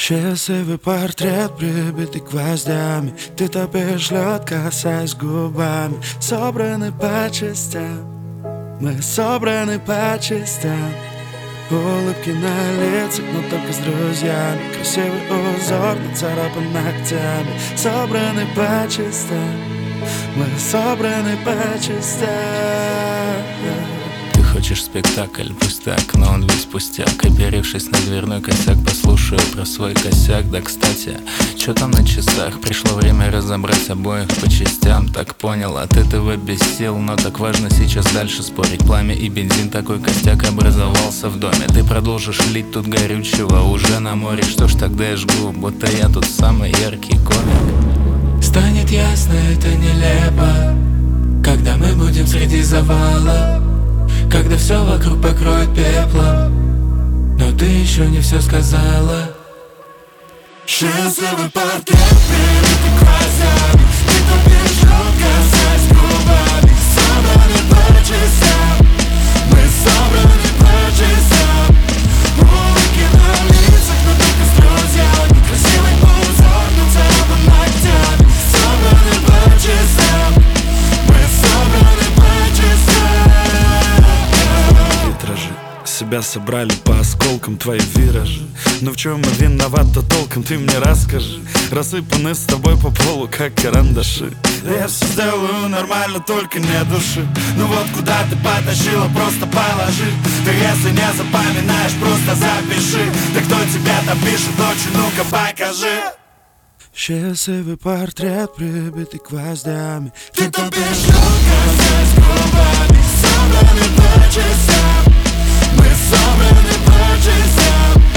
Счастливый портрет, прибитый гвоздями. Ты топишь лед, касаясь губами. Собраны по частям, мы собраны по частям. Улыбки на лицах, но только с друзьями. Красивый узор, нацарапан ногтями. Собраны по частям, мы собраны по частям. Ты хочешь спектакль, пусть так, но он весь пустяк. Оперевшись на дверной косяк, послушаю про свой косяк. Да, кстати, чё там на часах? Пришло время разобрать обоих по частям. Так понял, от этого без сил, но так важно сейчас дальше спорить. Пламя и бензин, такой костяк образовался в доме. Ты продолжишь лить тут горючего уже на море. Что ж, тогда я жгу, будто я тут самый яркий комик. Станет ясно, это нелепо, когда мы будем среди завала, когда все вокруг покроет пеплом, но ты еще не все сказала. Счастливый портрет, прибитый гвоздями. Ты топишь лед, касаясь губами. Собраны по частям, мы собраны по частям. Улыбки на лицах, но только с друзьями. Красивый узор, нацарапан ногтями. Собраны по частям, мы собраны по частям. Витражи себя собрали по осколкам твои виражи. Но в чем мы виноваты толком, ты мне расскажи. Рассыпаны с тобой по полу, как карандаши. Да я все сделаю нормально, только не души. Ну вот куда ты потащила, просто положи. Ты если не запоминаешь, просто запиши. Да кто тебя там пишет ночью, ну-ка покажи. Счастливый портрет, прибитый гвоздями. Ты топишь лед, касаясь губами. Собраны по частям, мы собраны по частям.